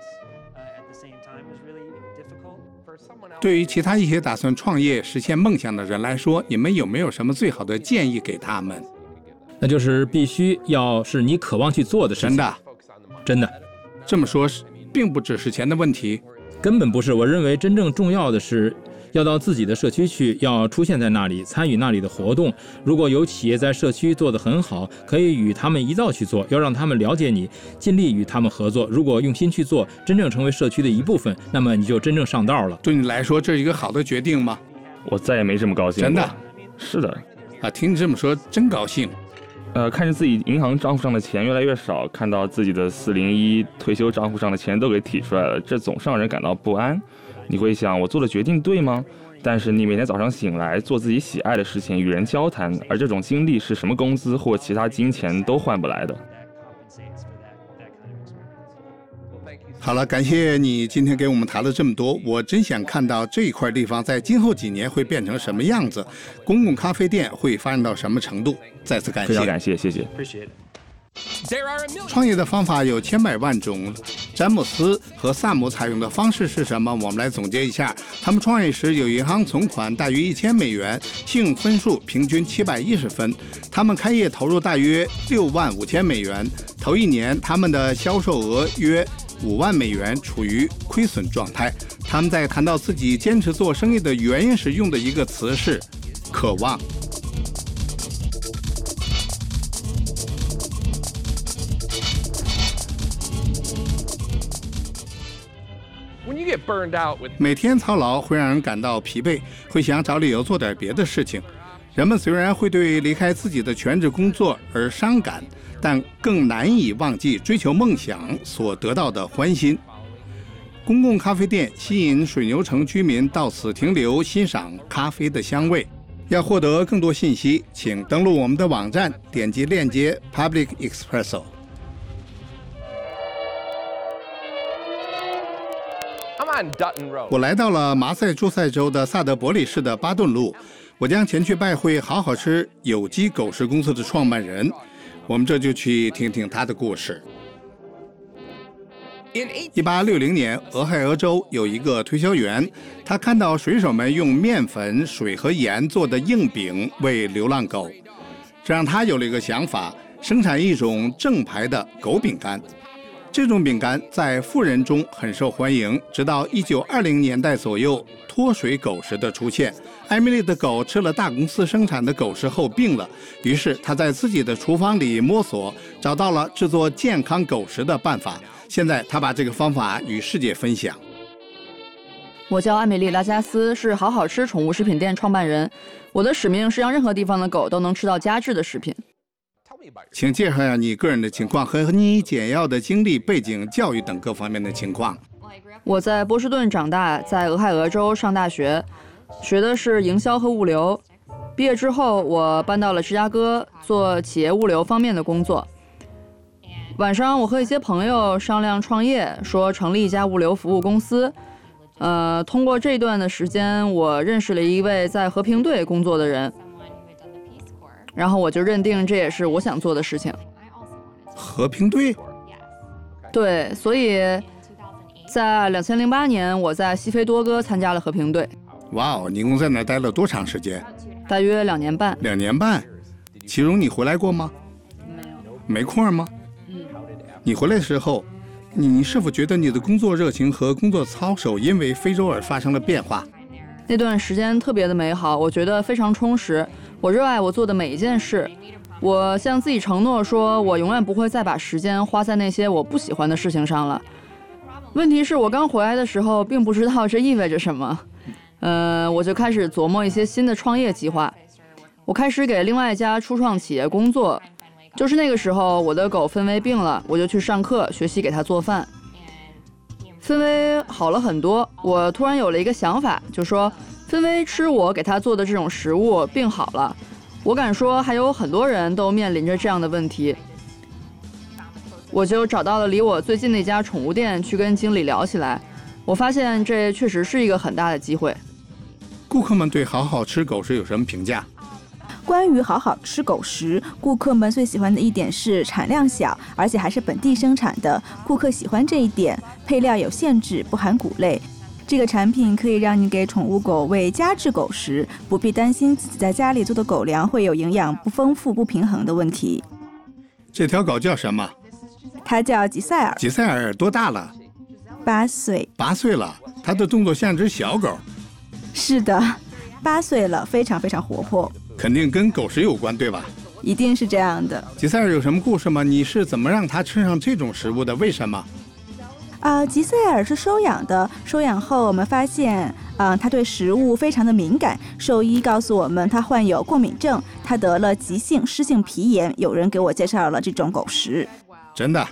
对于其他一些打算创业、实现梦想的人来说，你们有没有什么最好的建议给他们？ 那就是必须要是你渴望去做的事情。 真的， 真的。 这么说，并不只是钱的问题， 根本不是。我认为真正重要的是要到自己的社区去，要出现在那里，参与那里的活动。如果有企业在社区做得很好，可以与他们一道去做，要让他们了解你，尽力与他们合作。如果用心去做，真正成为社区的一部分，那么你就真正上道了。 对你来说，这是一个好的决定吗？ 我再也没这么高兴过。 真的？ 是的。 啊，听你这么说，真高兴。 呃，看着自己银行账户上的钱越来越少，看到自己的四零一退休账户上的钱都给提出来了，这总是让人感到不安。你会想，我做的决定对吗？但是你每天早上醒来，做自己喜爱的事情，与人交谈，而这种经历是什么工资或其他金钱都换不来的。 好了，感谢你今天给我们谈了这么多，我真想看到这一块地方在今后几年会变成什么样子，公共咖啡店会发展到什么程度。再次感谢， 非常感谢，谢谢。 创业的方法有千百万种，詹姆斯和萨姆采用的方式是什么？我们来总结一下。他们创业时有银行存款大约一千美元，信用分数平均七百一十分。他们开业投入大约六万五千美元，头一年他们的销售额约五万美元，处于亏损状态。他们在谈到自己坚持做生意的原因时用的一个词是渴望。每天操劳会让人感到疲惫，会想找理由做点别的事情。人们虽然会对离开自己的全职工作而伤感，但更难以忘记追求梦想所得到的欢欣。公共咖啡店吸引水牛城居民到此停留，欣赏咖啡的香味。要获得更多信息，请登录我们的网站，点击链接 Public Espresso。我来到了马赛诸塞州的萨德伯里市的巴顿路，我将前去拜会好好吃有机狗食公司的创办人。我们这就去听听他的故事。一八六零年，俄亥俄州有一个推销员，他看到水手们用面粉、水和盐做的硬饼喂流浪狗，这让他有了一个想法，生产一种正牌的狗饼干。这种饼干在富人中很受欢迎，直到一九二零年代左右，脱水狗食的出现。艾米丽的狗吃了大公司生产的狗食后病了，于是她在自己的厨房里摸索，找到了制作健康狗食的办法。现在她把这个方法与世界分享。 我叫艾米丽·拉加斯，是好好吃宠物食品店创办人。我的使命是让任何地方的狗都能吃到佳质的食品。 请介绍一下你个人的情况和你简要的经历、背景、教育等各方面的情况。 我在波士顿长大，在俄亥俄州上大学，学的是营销和物流。毕业之后，我搬到了芝加哥，做企业物流方面的工作。晚上，我和一些朋友商量创业，说成立一家物流服务公司。呃，通过这段的时间，我认识了一位在和平队工作的人。然后我就认定这也是我想做的事情。 和平队？ 对，所以在两千零八年，我在西非多哥参加了和平队。 哇哦，你一共在那待了多长时间？ 大约两年半。 两年半？其中你回来过吗？ 没有。 没空吗？ 嗯。 你回来的时候，你是否觉得你的工作热情和工作操守因为非洲而发生了变化？ 那段时间特别的美好，我觉得非常充实。我热爱我做的每一件事，我向自己承诺说，我永远不会再把时间花在那些我不喜欢的事情上了。问题是我刚回来的时候，并不知道这意味着什么，呃，我就开始琢磨一些新的创业计划。我开始给另外一家初创企业工作，就是那个时候，我的狗芬薇病了，我就去上课学习给它做饭。芬薇好了很多，我突然有了一个想法，就说芬薇吃我给她做的这种食物病好了，我敢说还有很多人都面临着这样的问题。我就找到了离我最近的一家宠物店，去跟经理聊起来。我发现这确实是一个很大的机会。 顾客们对好好吃狗食有什么评价？ 关于好好吃狗食，顾客们最喜欢的一点是产量小，而且还是本地生产的。顾客喜欢这一点，配料有限制，不含谷类。这个产品可以让你给宠物狗喂佳质狗食，不必担心自己在家里做的狗粮会有营养不丰富、不平衡的问题。 这条狗叫什么？ 它叫吉赛尔。 吉赛尔多大了？ 八岁。 八岁了，它的动作像只小狗。 是的，八岁了，非常非常活泼。 肯定跟狗食有关，对吧？ 一定是这样的。 吉赛尔有什么故事吗？你是怎么让它吃上这种食物的？为什么？ 啊、呃，吉赛尔是收养的，收养后我们发现，嗯、呃，他对食物非常的敏感。兽医告诉我们，他患有过敏症，他得了急性湿性皮炎。有人给我介绍了这种狗食， 真的。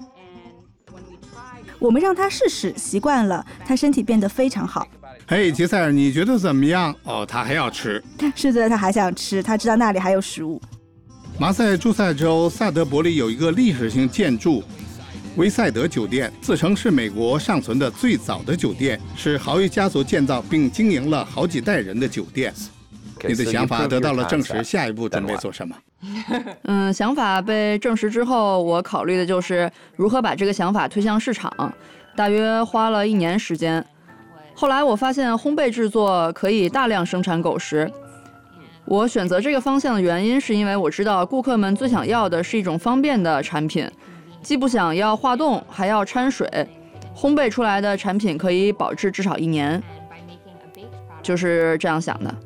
我们让他试试，习惯了，他身体变得非常好。 嘿，吉赛尔，你觉得怎么样？哦，他还要吃。 是的，他还想吃，他知道那里还有食物。 马赛诸塞州萨德伯里有一个历史性建筑。威塞德酒店自称是美国尚存的最早的酒店，是豪伊家族建造并经营了好几代人的酒店。你的想法得到了证实，下一步准备做什么？ 嗯，想法被证实之后，我考虑的就是如何把这个想法推向市场，大约花了一年时间。后来我发现烘焙制作可以大量生产狗食。我选择这个方向的原因是因为我知道顾客们最想要的是一种方便的产品。既不想要化冻，还要掺水，烘焙出来的产品可以保质至少一年，就是这样想的。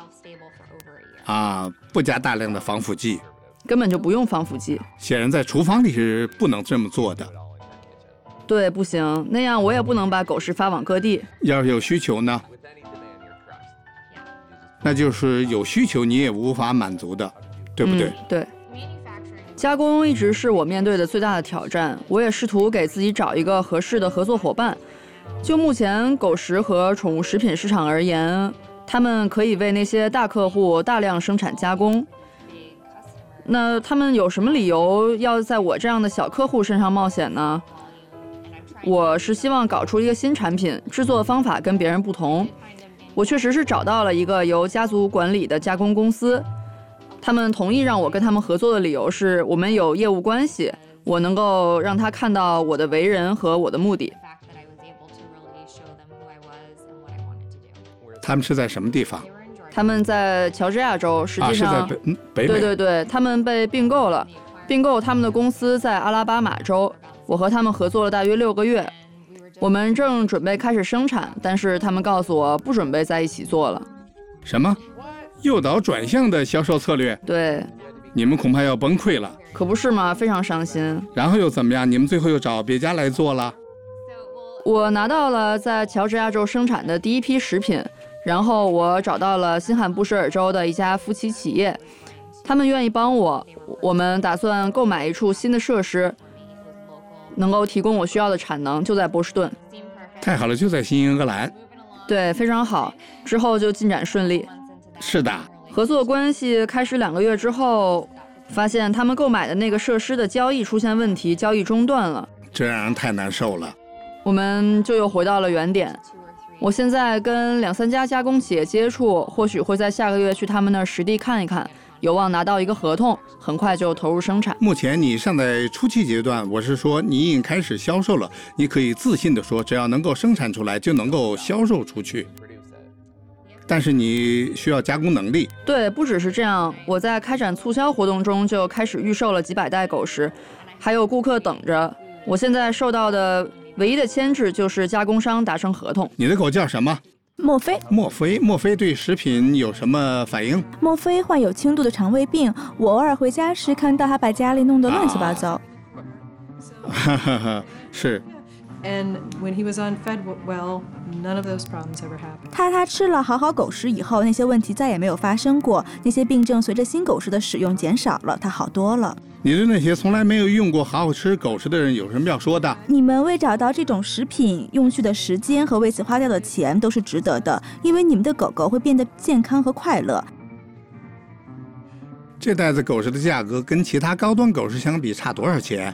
啊，不加大量的防腐剂， 根本就不用防腐剂。 显然在厨房里是不能这么做的。 对，不行，那样我也不能把狗食发往各地。 要是有需求呢？那就是有需求你也无法满足的，对不对？ 嗯、对。加工一直是我面对的最大的挑战，我也试图给自己找一个合适的合作伙伴。就目前狗食和宠物食品市场而言，他们可以为那些大客户大量生产加工。那他们有什么理由要在我这样的小客户身上冒险呢？我是希望搞出一个新产品，制作方法跟别人不同。我确实是找到了一个由家族管理的加工公司。他们同意让我跟他们合作的理由是我们有业务关系，我能够让他看到我的为人和我的目的。 他们是在什么地方？ 他们在乔治亚州，实际上、 啊、是在北、嗯、北美。 对对对，他们被并购了，并购他们的公司在阿拉巴马州。我和他们合作了大约六个月，我们正准备开始生产，但是他们告诉我不准备在一起做了。 什么？诱导转向的销售策略？ 对， 你们恐怕要崩溃了。 可不是吗？非常伤心。 然后又怎么样？你们最后又找别家来做了？ 我拿到了在乔治亚州生产的第一批食品，然后我找到了新罕布什尔州的一家夫妻企业，他们愿意帮我，我们打算购买一处新的设施，能够提供我需要的产能，就在波士顿。 太好了，就在新英格兰。 对，非常好。之后就进展顺利。 是的， 合作关系开始两个月之后，发现他们购买的那个设施的交易出现问题，交易中断了， 这让人太难受了。 我们就又回到了原点。我现在跟两三家加工企业接触，或许会在下个月去他们那儿实地看一看，有望拿到一个合同，很快就投入生产。 目前你尚在初期阶段，我是说你已经开始销售了，你可以自信地说，只要能够生产出来，就能够销售出去。但是你需要加工能力。 对，不只是这样，我在开展促销活动中就开始预售了几百袋狗食，还有顾客等着。我现在受到的唯一的牵制就是加工商达成合同。 你的狗叫什么？ 墨菲。 墨菲，墨菲对食品有什么反应？ 墨菲患有轻度的肠胃病，我偶尔回家时看到他把家里弄得乱七八糟。 哈哈哈，是。 And when he was unfed well, none of those problems ever happened. 他他吃了好好狗食以后，那些问题再也没有发生过，那些病症随着新狗食的使用减少了，他好多了。 你对那些从来没有用过好好吃狗食的人有什么要说的？ 你们为找到这种食品用去的时间和为此花掉的钱都是值得的，因为你们的狗狗会变得健康和快乐。 这袋子狗食的价格跟其他高端狗食相比差多少钱？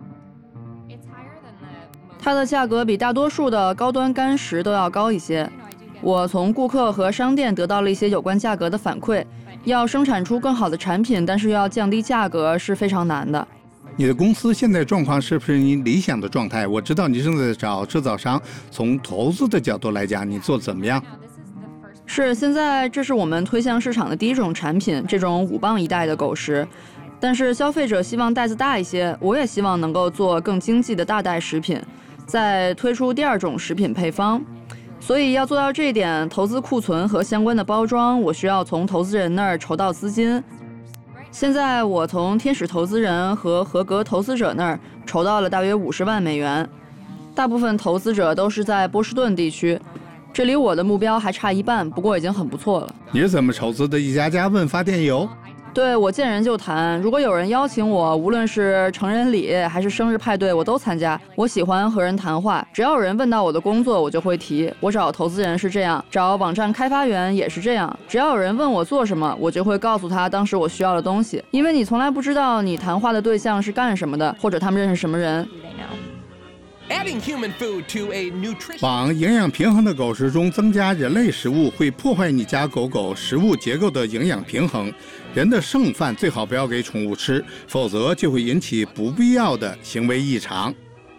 它的价格比大多数的高端干食都要高一些。我从顾客和商店得到了一些有关价格的反馈。要生产出更好的产品，但是又要降低价格是非常难的。 你的公司现在状况是不是你理想的状态？我知道你正在找制造商，从投资的角度来讲，你做得怎么样？ 是，现在这是我们推向市场的第一种产品，这种五磅一袋的狗食。但是消费者希望袋子大一些，我也希望能够做更经济的大袋食品，再推出第二种食品配方。所以要做到这一点，投资库存和相关的包装，我需要从投资人那儿筹到资金。现在我从天使投资人和合格投资者那儿筹到了大约五十万美元。 大部分投资者都是在波士顿地区，这离我的目标还差一半，不过已经很不错了。 你是怎么筹资的？一家家问发电邮？ 对，我见人就谈，如果有人邀请我，无论是成人礼还是生日派对，我都参加。我喜欢和人谈话，只要有人问到我的工作，我就会提。我找投资人是这样，找网站开发员也是这样，只要有人问我做什么，我就会告诉他当时我需要的东西，因为你从来不知道你谈话的对象是干什么的，或者他们认识什么人。 往营养平衡的狗食中增加人类食物，会破坏你家狗狗食物结构的营养平衡。人的剩饭最好不要给宠物吃，否则就会引起不必要的行为异常。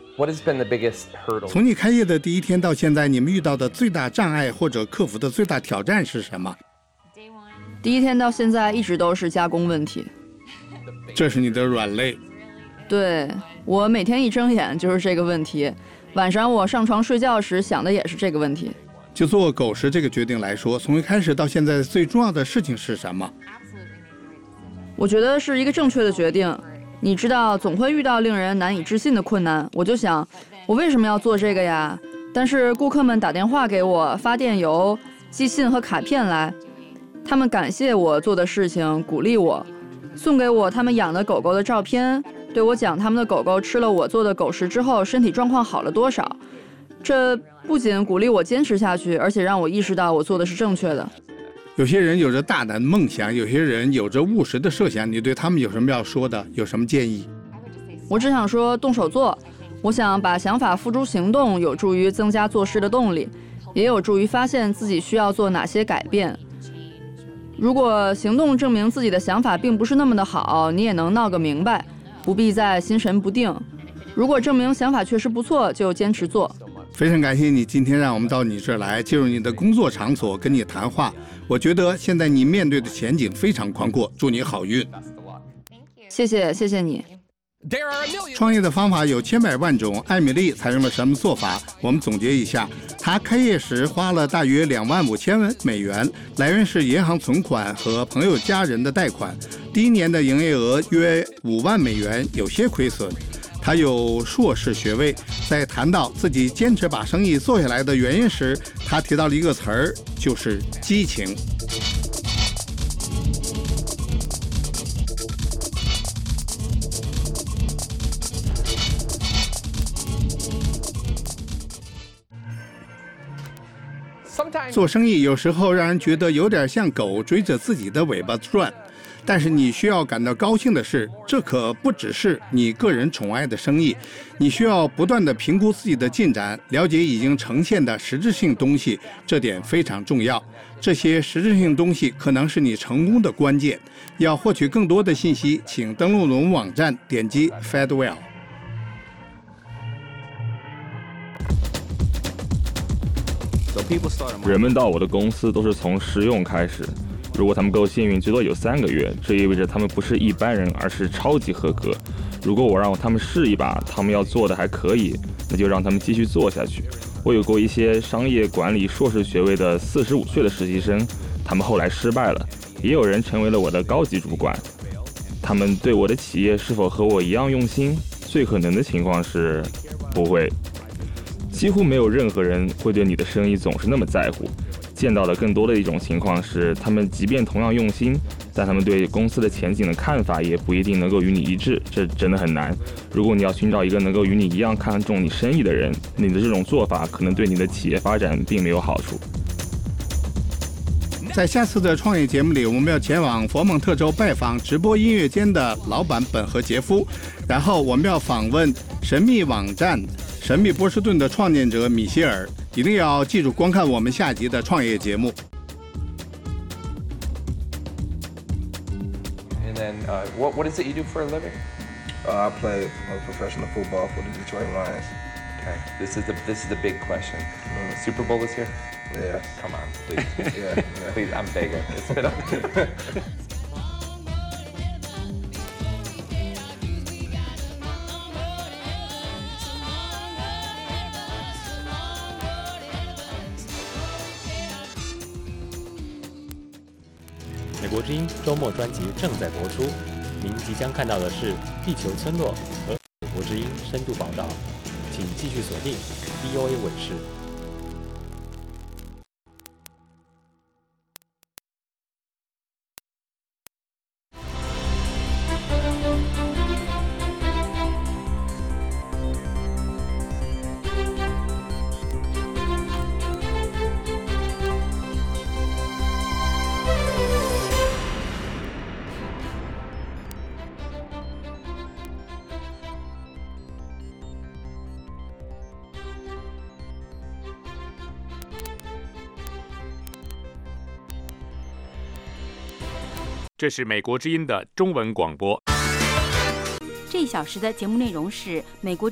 从你开业的第一天到现在，你们遇到的最大障碍或者克服的最大挑战是什么？ 第一天到现在一直都是加工问题。 这是你的软肋。 对，我每天一睁眼就是这个问题，晚上我上床睡觉时想的也是这个问题。 就做狗食这个决定来说，从一开始到现在最重要的事情是什么？ 我觉得是一个正确的决定。你知道，总会遇到令人难以置信的困难。我就想，我为什么要做这个呀？但是顾客们打电话给我，发电邮、寄信和卡片来，他们感谢我做的事情，鼓励我，送给我他们养的狗狗的照片，对我讲他们的狗狗吃了我做的狗食之后身体状况好了多少。这不仅鼓励我坚持下去，而且让我意识到我做的是正确的。 有些人有着大胆的梦想，有些人有着务实的设想，你对他们有什么要说的？有什么建议？ 我只想说动手做。我想把想法付诸行动，有助于增加做事的动力，也有助于发现自己需要做哪些改变。如果行动证明自己的想法并不是那么的好，你也能闹个明白，不必再心神不定。如果证明想法确实不错，就坚持做。 非常感谢你今天让我们到你这儿来，进入你的工作场所跟你谈话。我觉得现在你面对的前景非常宽阔，祝你好运。 谢谢，谢谢你。 创业的方法有千百万种，艾米丽采用了什么做法？我们总结一下，她开业时花了大约两万五千美元，来源是银行存款和朋友家人的贷款。第一年的营业额约五万美元，有些亏损。他有硕士学位，在谈到自己坚持把生意做下来的原因时，他提到了一个词儿，就是激情。做生意有时候让人觉得有点像狗追着自己的尾巴转。但是你需要感到高兴的是，这可不只是你个人宠爱的生意，你需要不断地评估自己的进展，了解已经呈现的实质性东西，这点非常重要。这些实质性东西可能是你成功的关键。要获取更多的信息，请登录我们网站，点击 Fedwell。 人们到我的公司都是从试用开始。如果他们够幸运，最多有三个月，这意味着他们不是一般人，而是超级合格。如果我让他们试一把，他们要做的还可以，那就让他们继续做下去。我有过一些商业管理硕士学位的四十五岁的实习生，他们后来失败了，也有人成为了我的高级主管。他们对我的企业是否和我一样用心？最可能的情况是不会。几乎没有任何人会对你的生意总是那么在乎。见到的更多的一种情况是，他们即便同样用心，但他们对公司的前景的看法也不一定能够与你一致，这真的很难。如果你要寻找一个能够与你一样看重你生意的人，你的这种做法可能对你的企业发展并没有好处。 在下次的创业节目里，我们要前往佛蒙特州拜访直播音乐间的老板本和杰夫，然后我们要访问神秘网站神秘波士顿的创建者米歇尔。一定要记住观看我们下集的创业节目。 And then, uh, what what is it you do for a living? Uh, I play professional football for the Detroit Lions. Okay, this is the this is the big question. Mm. Super Bowl is here. Yeah. Come on, please. yeah, yeah. Please, I'm begging. It's been up. 美国之音周末专辑正在播出，您即将看到的是地球村落和美国之音深度报道。 请继续锁定 V O A 卫视。 这是美国之音的中文广播。 这一小时的节目内容是美国